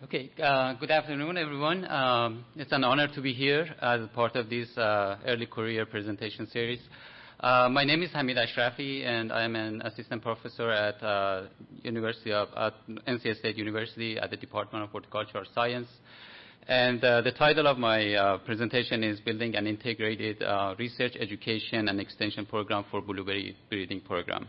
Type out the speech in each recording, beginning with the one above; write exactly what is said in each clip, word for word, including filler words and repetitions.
Okay, uh, good afternoon, everyone. Um, it's an honor to be here as part of this uh, early career presentation series. Uh, my name is Hamid Ashrafi, and I'm an assistant professor at uh, University of at N C State University at the Department of Horticultural Science. And uh, the title of my uh, presentation is Building an Integrated uh, Research, Education, and Extension Program for Blueberry Breeding Program.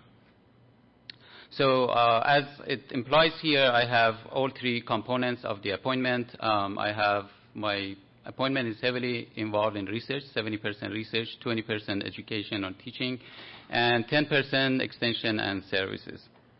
So uh, as it implies here, I have all three components of the appointment. Um, I have my appointment is heavily involved in research, seventy percent research, twenty percent education or teaching, and ten percent extension and services.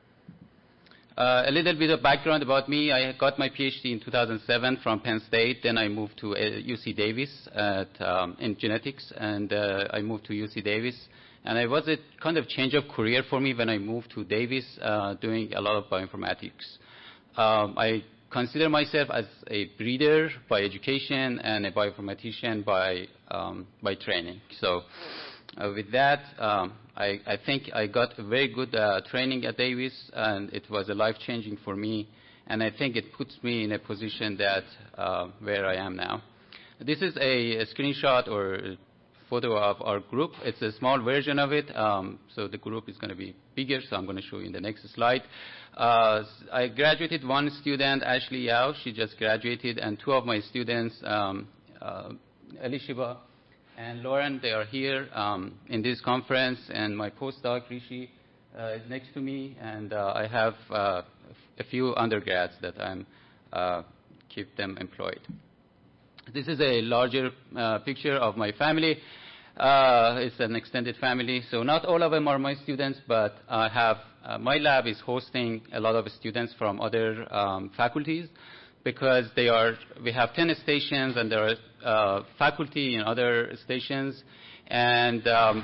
Uh, a little bit of background about me. I got my PhD in two thousand seven from Penn State. Then I moved to uh, U C Davis at, um, in genetics, and uh, I moved to U C Davis. And it was a kind of change of career for me when I moved to Davis, uh, doing a lot of bioinformatics. Um, I consider myself as a breeder by education and a bioinformatician by um, by training. So uh, with that, um, I, I think I got a very good uh, training at Davis, and it was a life-changing for me. And I think it puts me in a position that uh, where I am now. This is a, a screenshot or photo of our group. It's a small version of it, um, so the group is going to be bigger, so I'm going to show you in the next slide. Uh, I graduated one student, Ashley Yao, she just graduated, and two of my students, um, uh, Elishiba and Lauren, they are here um, in this conference, and my postdoc, Rishi, uh, is next to me, and uh, I have uh, a few undergrads that I'm uh, keep them employed. This is a larger uh, picture of my family. Uh, it's an extended family, so not all of them are my students, but I have, uh, my lab is hosting a lot of students from other um, faculties because they are, we have ten stations and there are uh, faculty in other stations, and um,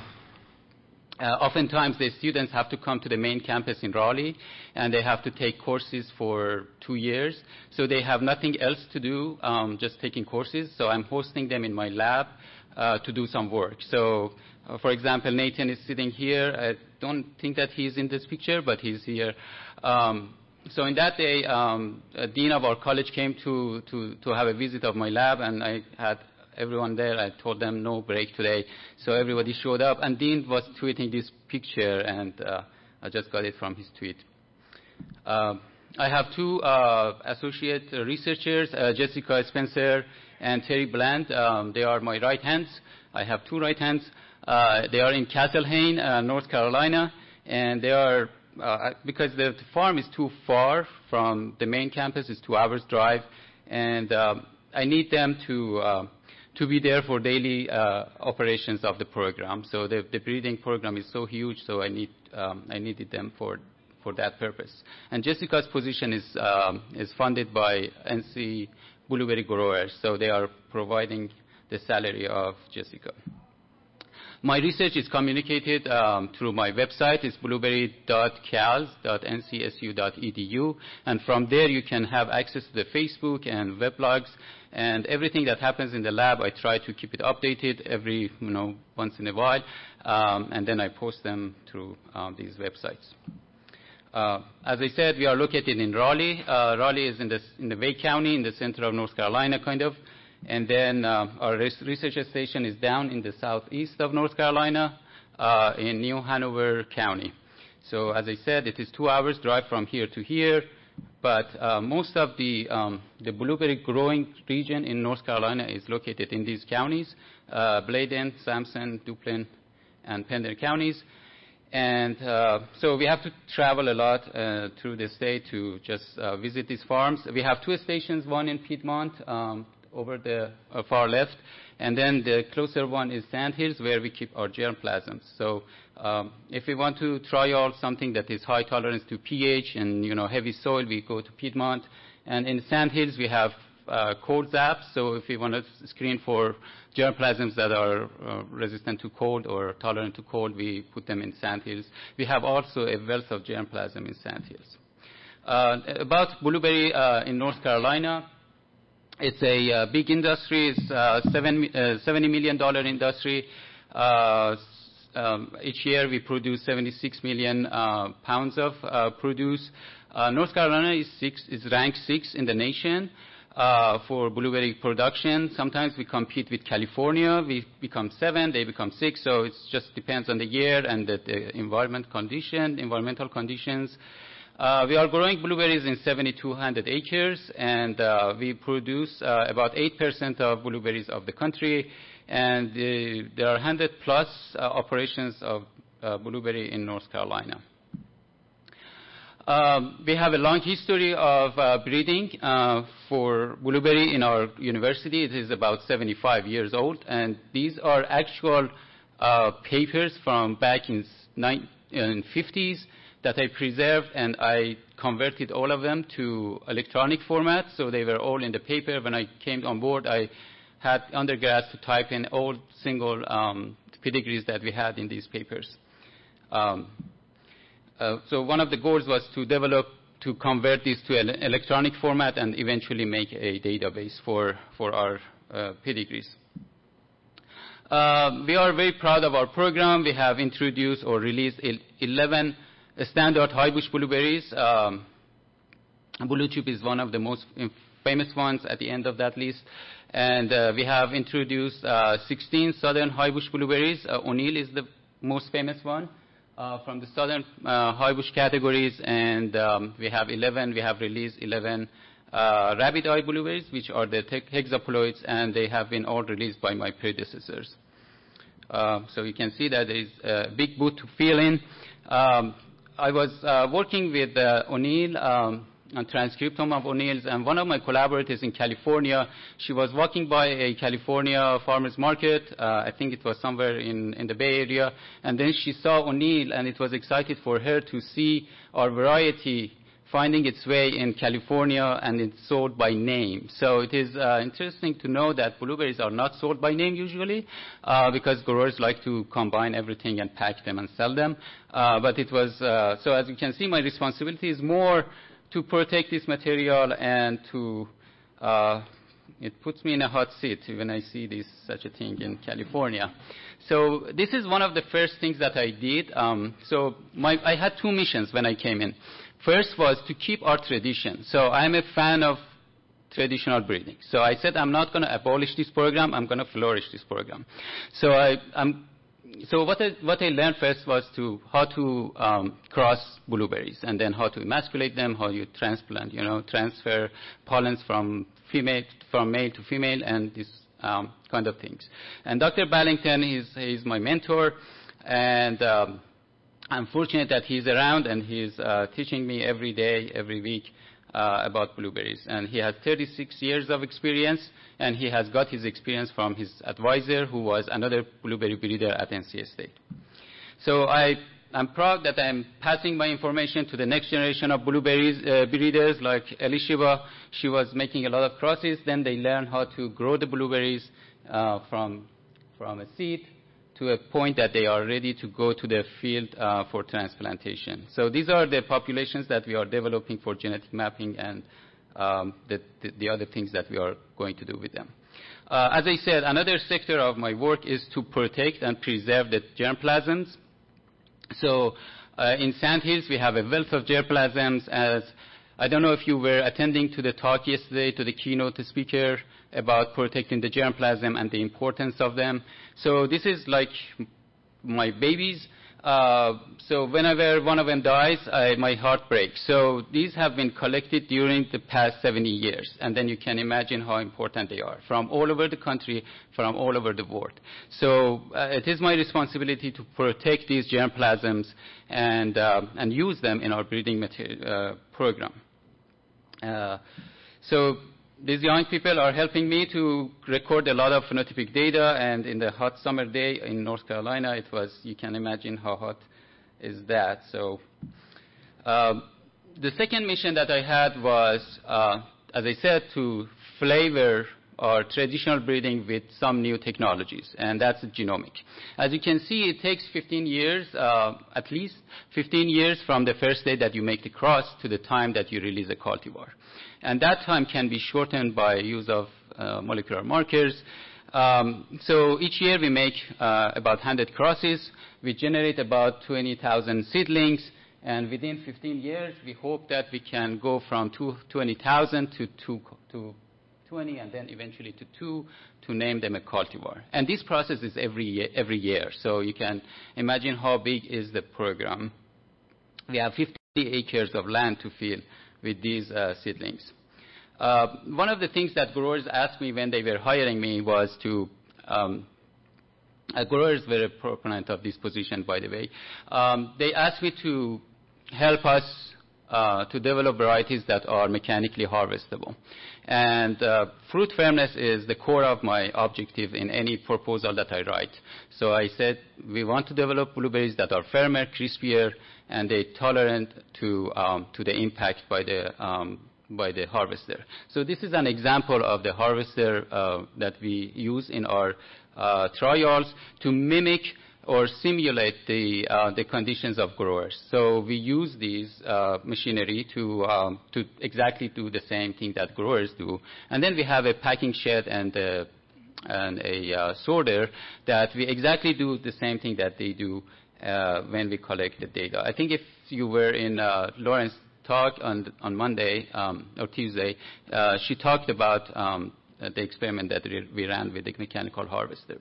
Uh, oftentimes, the students have to come to the main campus in Raleigh, and they have to take courses for two years. So they have nothing else to do, um, just taking courses. So I'm hosting them in my lab uh, to do some work. So, uh, for example, Nathan is sitting here. I don't think that he's in this picture, but he's here. Um, so in that day, um, a dean of our college came to, to, to have a visit of my lab, and I had everyone there. I told them no break today. So everybody showed up, and Dean was tweeting this picture, and uh, I just got it from his tweet. Uh, I have two uh, associate researchers, uh, Jessica Spencer and Terry Bland. Um, they are my right hands. I have two right hands. Uh, they are in Castle Hayne, uh, North Carolina, and they are, uh, because the farm is too far from the main campus, it's two hours drive, and um, I need them to uh, to be there for daily uh, operations of the program. So the, the breeding program is so huge, so I need um, I needed them for for that purpose. And Jessica's position is um, is funded by N C Blueberry Growers, so they are providing the salary of Jessica. My research is communicated um, through my website. It's blueberry dot cals dot n c s u dot e d u, and from there you can have access to the Facebook and weblogs, and everything that happens in the lab, I try to keep it updated every, you know, once in a while, um, and then I post them through um, these websites. Uh, as I said, we are located in Raleigh. Uh, Raleigh is in the, in the Wake County, in the center of North Carolina, kind of. And then uh, our research station is down in the southeast of North Carolina, uh, in New Hanover County. So as I said, it is two hours drive from here to here, but uh, most of the, um, the blueberry growing region in North Carolina is located in these counties, uh, Bladen, Sampson, Duplin, and Pender counties. And uh, so we have to travel a lot uh, through the state to just uh, visit these farms. We have two stations, one in Piedmont, um, over the uh, far left, and then the closer one is Sandhills, where we keep our germplasms. So um, if we want to try out something that is high tolerance to pH and, you know, heavy soil, we go to Piedmont. And in Sandhills, we have uh, cold zaps. So if we want to screen for germplasms that are uh, resistant to cold or tolerant to cold, we put them in Sandhills. We have also a wealth of germplasm in Sandhills. Uh, about blueberry uh, in North Carolina, it's a uh, big industry. It's a seven, uh, seventy million dollars industry. Uh, um, each year we produce seventy-six million uh, pounds of uh, produce. Uh, North Carolina is, six, is ranked six in the nation uh, for blueberry production. Sometimes we compete with California. We become seven, they become six, so it just depends on the year and the, the environment condition, environmental conditions. Uh, we are growing blueberries in seven thousand two hundred acres, and uh, we produce uh, about eight percent of blueberries of the country, and uh, there are one hundred plus uh, operations of uh, blueberry in North Carolina. Um, we have a long history of uh, breeding uh, for blueberry in our university. It is about seventy-five years old, and these are actual uh, papers from back in the fifties that I preserved, and I converted all of them to electronic format, so they were all in the paper. When I came on board, I had undergrads to type in all single um, pedigrees that we had in these papers. Um, uh, so one of the goals was to develop, to convert these to an electronic format and eventually make a database for, for our uh, pedigrees. Uh, we are very proud of our program. We have introduced or released eleven standard high bush blueberries. Um, Blue Tube is one of the most famous ones at the end of that list. And uh, we have introduced uh, sixteen southern high bush blueberries. Uh, O'Neill is the most famous one uh, from the southern uh, high bush categories. And um, we have eleven, we have released eleven uh, rabbit eye blueberries, which are the hexaploids, and they have been all released by my predecessors. Uh, so you can see that there is a big boot to fill in. Um, I was uh, working with uh, O'Neill um, on transcriptome of O'Neill's, and one of my collaborators in California, she was walking by a California farmer's market. Uh, I think it was somewhere in, in the Bay Area, and then she saw O'Neill, and it was excited for her to see our variety finding its way in California, and it's sold by name. So it is uh, interesting to know that blueberries are not sold by name usually, uh, because growers like to combine everything and pack them and sell them. Uh, but it was, uh, so as you can see, my responsibility is more to protect this material and to, uh, it puts me in a hot seat when I see this, such a thing in California. So this is one of the first things that I did. Um, so my, I had two missions when I came in. First was to keep our tradition. So I'm a fan of traditional breeding. So I said I'm not going to abolish this program. I'm going to flourish this program. So I, I'm, so what I, what I learned first was to how to um, cross blueberries, and then how to emasculate them, how you transplant, you know, transfer pollens from female from male to female, and this um, kind of things. And Doctor Ballington is he's my mentor, and um, I'm fortunate that he's around, and he's uh, teaching me every day, every week uh, about blueberries. And he has thirty-six years of experience, and he has got his experience from his advisor, who was another blueberry breeder at N C State. So I, I'm proud that I'm passing my information to the next generation of blueberries uh, breeders, like Elishiba. She was making a lot of crosses. Then they learned how to grow the blueberries uh, from, from a seed to a point that they are ready to go to the field uh, for transplantation. So these are the populations that we are developing for genetic mapping, and um, the, the, the other things that we are going to do with them. Uh, as I said, another sector of my work is to protect and preserve the germplasms. So uh, in Sandhills, we have a wealth of germplasms. As I don't know if you were attending to the talk yesterday, to the keynote speaker about protecting the germplasm and the importance of them. So this is like my babies. Uh, so whenever one of them dies, I, my heart breaks. So these have been collected during the past seventy years, and then you can imagine how important they are from all over the country, from all over the world. So uh, it is my responsibility to protect these germplasms and, uh, and use them in our breeding material, uh, program. Uh, so these young people are helping me to record a lot of phenotypic data, and in the hot summer day in North Carolina, it was, you can imagine how hot is that. So um, the second mission that I had was, uh, as I said, to flavor our traditional breeding with some new technologies, and that's genomic. As you can see, it takes fifteen years, uh, at least fifteen years from the first day that you make the cross to the time that you release a cultivar. And that time can be shortened by use of uh, molecular markers. Um, so each year we make uh, about one hundred crosses. We generate about twenty thousand seedlings, And within fifteen years, we hope that we can go from twenty thousand to, two, to twenty, and then eventually to two, to name them a cultivar. And this process is every year, every year. So you can imagine how big is the program. We have fifty acres of land to fill with these uh, seedlings. Uh, one of the things that growers asked me when they were hiring me was to, um, uh, growers were a proponent of this position, by the way. Um, they asked me to help us uh, to develop varieties that are mechanically harvestable. And uh, fruit firmness is the core of my objective in any proposal that I write. So I said we want to develop blueberries that are firmer, crispier, and they're tolerant to, um, to the impact by the um, by the harvester. So this is an example of the harvester uh, that we use in our uh, trials to mimic or simulate the, uh, the conditions of growers. So we use these uh, machinery to, um, to exactly do the same thing that growers do. And then we have a packing shed and a, and a uh, sorter that we exactly do the same thing that they do uh, when we collect the data. I think if you were in uh, Lauren's talk on, on Monday um, or Tuesday, uh, she talked about um, the experiment that we ran with the mechanical harvester.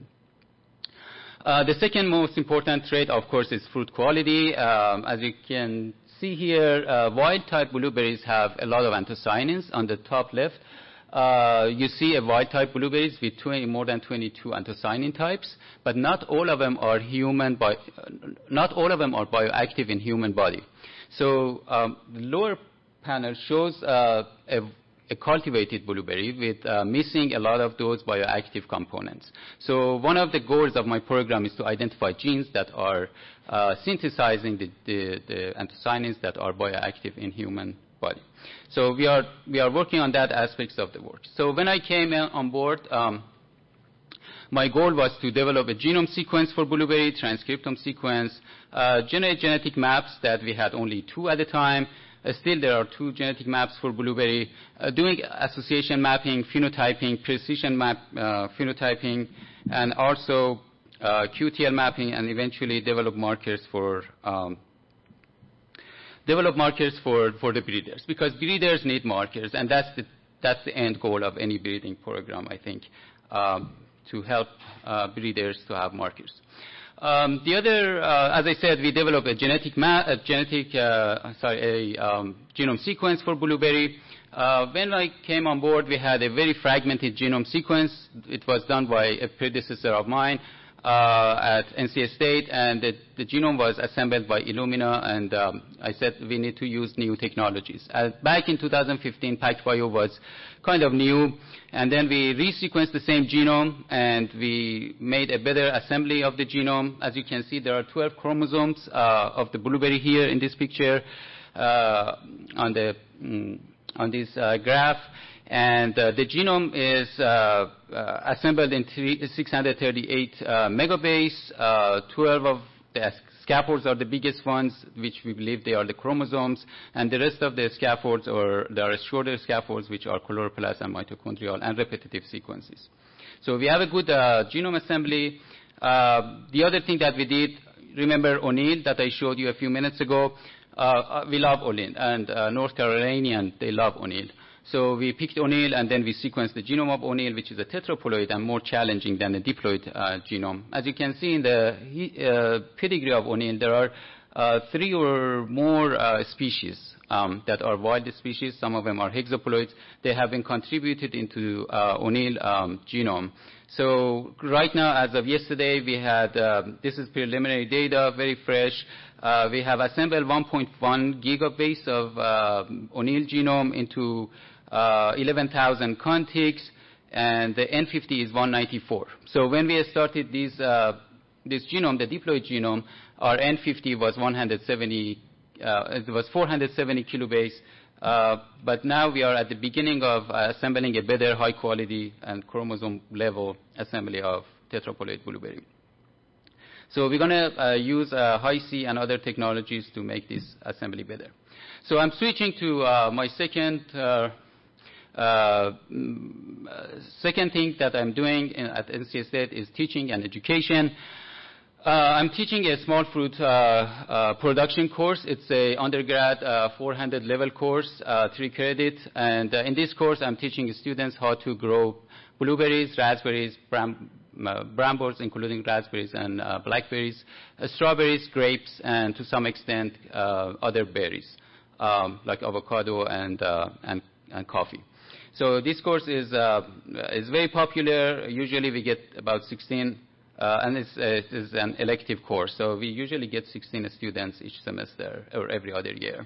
Uh, the second most important trait, of course, is fruit quality. Um, as you can see here, uh, wild-type blueberries have a lot of anthocyanins. On the top left, uh, you see a wild-type blueberries with twenty, more than twenty-two anthocyanin types, but not all of them are human. Bi not all of them are bioactive in human body. So um, the lower panel shows uh, a, a cultivated blueberry with uh, missing a lot of those bioactive components. So one of the goals of my program is to identify genes that are uh, synthesizing the, the, the anthocyanins that are bioactive in human body. So we are, we are working on that aspects of the work. So when I came on board, um, my goal was to develop a genome sequence for blueberry, transcriptome sequence, uh, generate genetic maps that we had only two at the time. Uh, still, there are two genetic maps for blueberry, uh, doing association mapping, phenotyping, precision map uh, phenotyping, and also uh, Q T L mapping, and eventually develop markers for um, develop markers for, for the breeders, because breeders need markers, and that's the, that's the end goal of any breeding program, I think. Um, to help uh, breeders to have markers. Um, the other, uh, as I said, we developed a genetic, ma a genetic uh, sorry, a um, genome sequence for blueberry. Uh, when I came on board, we had a very fragmented genome sequence. It was done by a predecessor of mine uh, at N C State, and the, the genome was assembled by Illumina, and um, I said we need to use new technologies. Uh, back in two thousand fifteen, PacBio was kind of new, and then we resequenced the same genome, and we made a better assembly of the genome. As you can see, there are twelve chromosomes uh, of the blueberry here in this picture uh, on the mm, on this uh, graph. And uh, the genome is uh, uh, assembled in six hundred thirty-eight uh, megabase. Uh, twelve of the scaffolds are the biggest ones, which we believe they are the chromosomes, and the rest of the scaffolds, or there are shorter scaffolds, which are chloroplast and mitochondrial and repetitive sequences. So we have a good uh, genome assembly. Uh, the other thing that we did, remember O'Neill that I showed you a few minutes ago? Uh, we love O'Neill, and uh, North Carolinian, they love O'Neill. So we picked O'Neill, and then we sequenced the genome of O'Neill, which is a tetraploid and more challenging than a diploid uh, genome. As you can see in the uh, pedigree of O'Neill, there are uh, three or more uh, species um, that are wild species. Some of them are hexaploids. They have been contributed into uh, O'Neill um, genome. So right now, as of yesterday, we had, uh, this is preliminary data, very fresh. Uh, we have assembled one point one gigabase of uh, O'Neill genome into uh, eleven thousand contigs, and the N fifty is one ninety-four. So when we started this, uh, this genome, the diploid genome, our N fifty was one hundred seventy, uh, it was four hundred seventy kilobase, uh, but now we are at the beginning of uh, assembling a better high quality and chromosome level assembly of tetraploid blueberry. So we're going to uh, use uh, Hi-C and other technologies to make this assembly better. So I'm switching to uh, my second uh, uh, second thing that I'm doing in, at N C State is teaching and education. Uh, I'm teaching a small fruit uh, uh, production course. It's a undergrad uh, four hundred level course, uh, three credit. And uh, in this course, I'm teaching students how to grow blueberries, raspberries, bram uh, brambles, including raspberries and uh, blackberries, uh, strawberries, grapes, and to some extent uh, other berries, um, like avocado and, uh, and, and coffee. So this course is, uh, is very popular. Usually we get about sixteen Uh, and it's, uh, it's an elective course, so we usually get sixteen students each semester or every other year.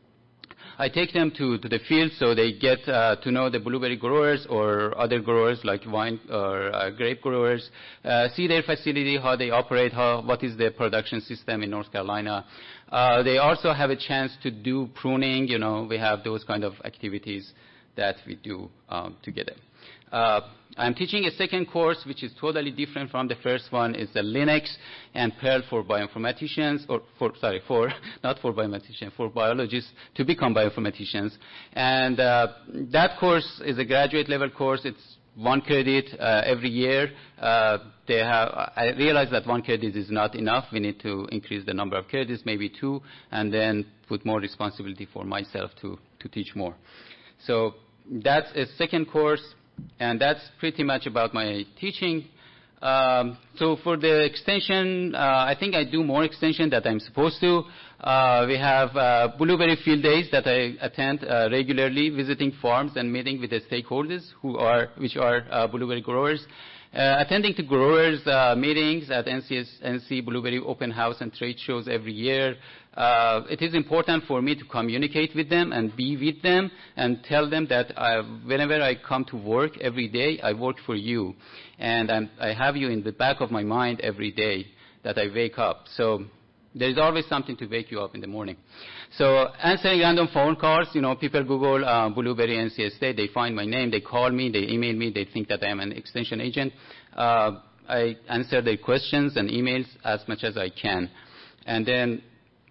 I take them to, to the field so they get uh, to know the blueberry growers or other growers like wine or uh, grape growers, uh, see their facility, how they operate, how, what is the production system in North Carolina. Uh, they also have a chance to do pruning. You know, we have those kind of activities that we do um, together. Uh, I'm teaching a second course, which is totally different from the first one. It's the Linux and Perl for bioinformaticians, or for, sorry, for, not for bioinformaticians, for biologists to become bioinformaticians. And uh, that course is a graduate level course. It's one credit uh, every year. Uh, they have, I realize that one credit is not enough. We need to increase the number of credits, maybe two, and then put more responsibility for myself to, to teach more. So that's a second course. And that's pretty much about my teaching. Um, so for the extension, uh, I think I do more extension that I'm supposed to. Uh, we have uh, blueberry field days that I attend uh, regularly, visiting farms and meeting with the stakeholders who are, which are uh, blueberry growers. Uh, attending to growers uh, meetings at N C S, N C Blueberry Open House and trade shows every year. Uh, it is important for me to communicate with them and be with them and tell them that I, whenever I come to work every day, I work for you. And I'm, I have you in the back of my mind every day that I wake up. So there's always something to wake you up in the morning. So answering random phone calls, you know, people Google uh, Blueberry N C S State, they find my name, they call me, they email me, they think that I am an extension agent. Uh, I answer their questions and emails as much as I can. And then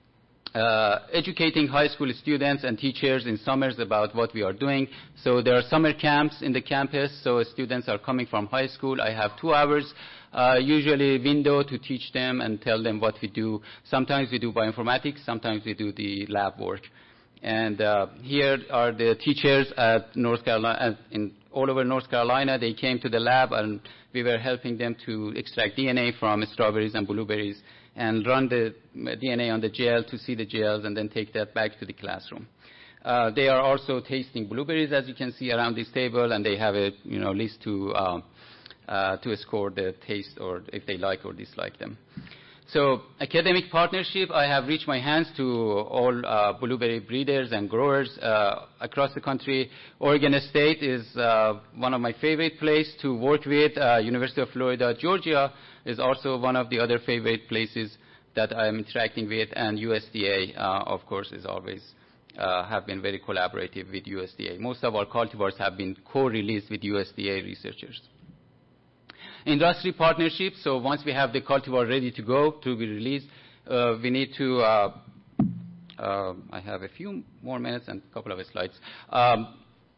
uh, educating high school students and teachers in summers about what we are doing. So there are summer camps in the campus, so students are coming from high school. I have two hours. Uh, usually window to teach them and tell them what we do. Sometimes we do bioinformatics, sometimes we do the lab work. And uh, here are the teachers at North Carolina, in all over North Carolina. They came to the lab and we were helping them to extract D N A from strawberries and blueberries and run the D N A on the gel to see the gels and then take that back to the classroom. Uh, they are also tasting blueberries, as you can see around this table, and they have a you know list to um, Uh, to score the taste or if they like or dislike them. So academic partnership, I have reached my hands to all uh, blueberry breeders and growers uh, across the country. Oregon State is uh, one of my favorite places to work with. Uh, University of Florida, Georgia is also one of the other favorite places that I'm interacting with, and U S D A, uh, of course, is always uh, have been very collaborative with U S D A. Most of our cultivars have been co-released with U S D A researchers. Industry partnerships, so once we have the cultivar ready to go, to be released, uh, we need to, uh, uh, I have a few more minutes and a couple of slides. Um,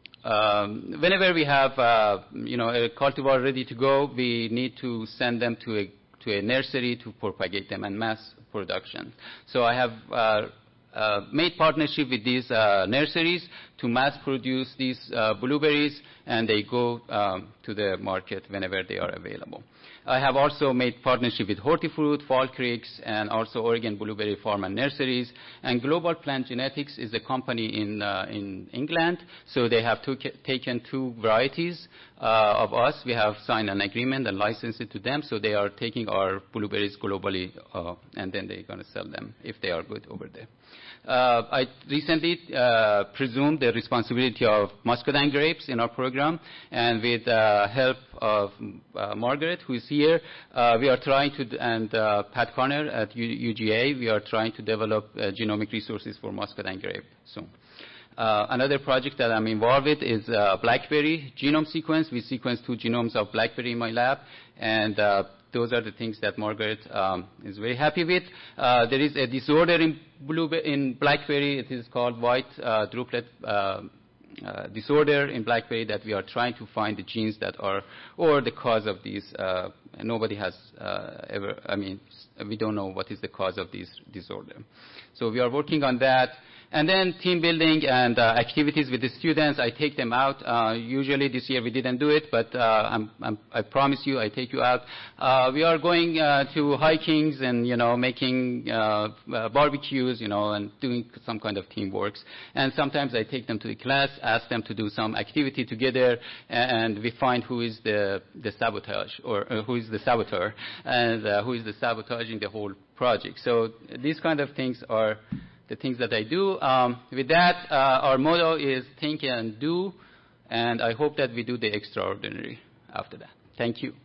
um, whenever we have, uh, you know, a cultivar ready to go, we need to send them to a, to a nursery to propagate them and mass production. So I have uh, uh, made partnership with these uh, nurseries to mass produce these uh, blueberries, and they go um, to the market whenever they are available. I have also made partnership with Hortifruit, Fall Creeks, and also Oregon Blueberry Farm and Nurseries. And Global Plant Genetics is a company in, uh, in England, so they have took, taken two varieties uh, of us. We have signed an agreement and licensed it to them, so they are taking our blueberries globally, uh, and then they're going to sell them if they are good over there. Uh, I recently uh, presumed the responsibility of muscadine grapes in our program, and with uh, help of uh, Margaret, who is here, uh, we are trying to, and uh, Pat Connor at U G A, we are trying to develop uh, genomic resources for muscadine grape soon. Uh, another project that I'm involved with is uh, BlackBerry genome sequence. We sequenced two genomes of BlackBerry in my lab, and uh, those are the things that Margaret um, is very happy with. Uh, there is a disorder in, in BlackBerry. It is called white uh, droplet uh, uh, disorder in BlackBerry that we are trying to find the genes that are, or the cause of these uh, nobody has uh, ever, I mean, we don't know what is the cause of this disorder. So we are working on that. And then team building and uh, activities with the students, I take them out. Uh, usually this year we didn't do it, but uh, I'm, I'm, I promise you I take you out. Uh, we are going uh, to hikings and, you know, making uh, uh, barbecues, you know, and doing some kind of teamwork. And sometimes I take them to the class, ask them to do some activity together, and we find who is the, the sabotage, or uh, who is the saboteur, and uh, who is the sabotaging the whole project. So these kind of things are the things that I do. Um, with that, uh, our motto is think and do, and I hope that we do the extraordinary after that. Thank you.